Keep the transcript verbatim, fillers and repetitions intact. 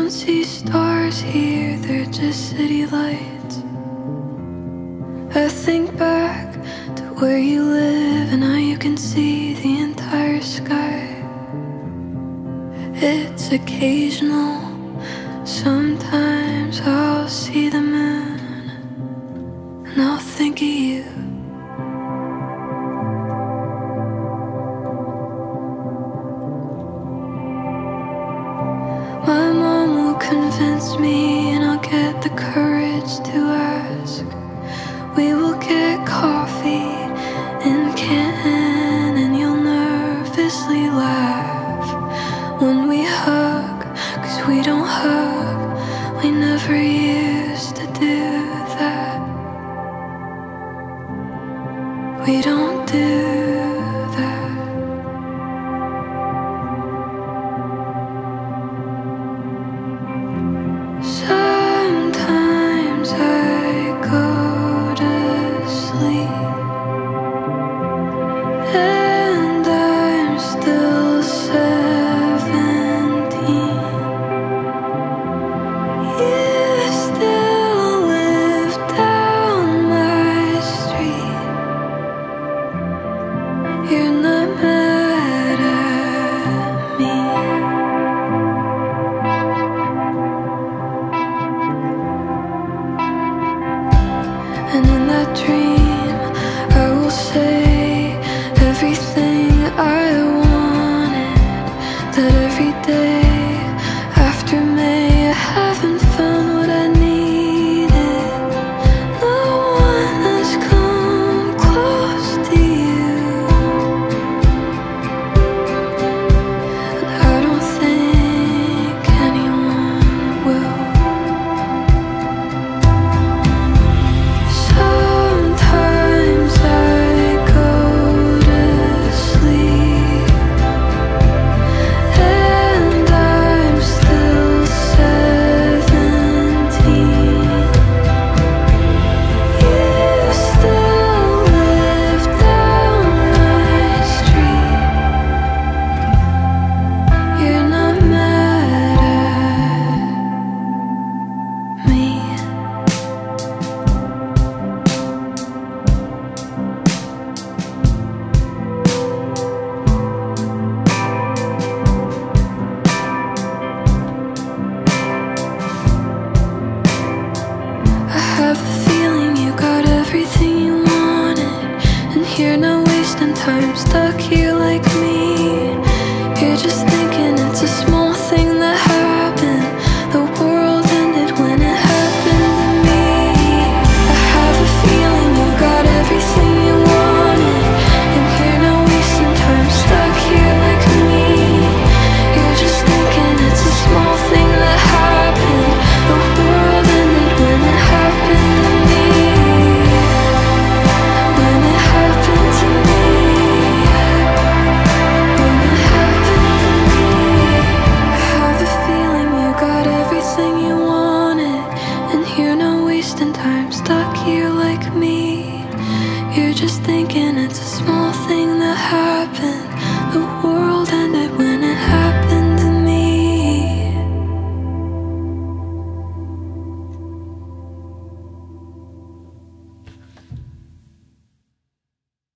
don't see stars here, they're just city lights. I think back to where you live and how you can see the entire sky. It's occasional, sometimes I'll see the moon and I'll think of you. My mom will convince me and I'll get the courage to ask. We will get coffee in Canton and you'll nervously laugh when we hug, 'cause we don't hug, we never used to do that. We don't do that. Sometimes I go to sleep and I'm still seventeen. You still live down my street. You're not mad at me. And in that dream, I will say everything I wanted. That every day after May, I haven't found what I needed. No one has come close to you, and I don't think anyone will. Sometimes I go to sleep and I'm still seventeen. You still live down my street. You're not mad at me. I have a feeling you got everything you wanted, and here now wasting time stuck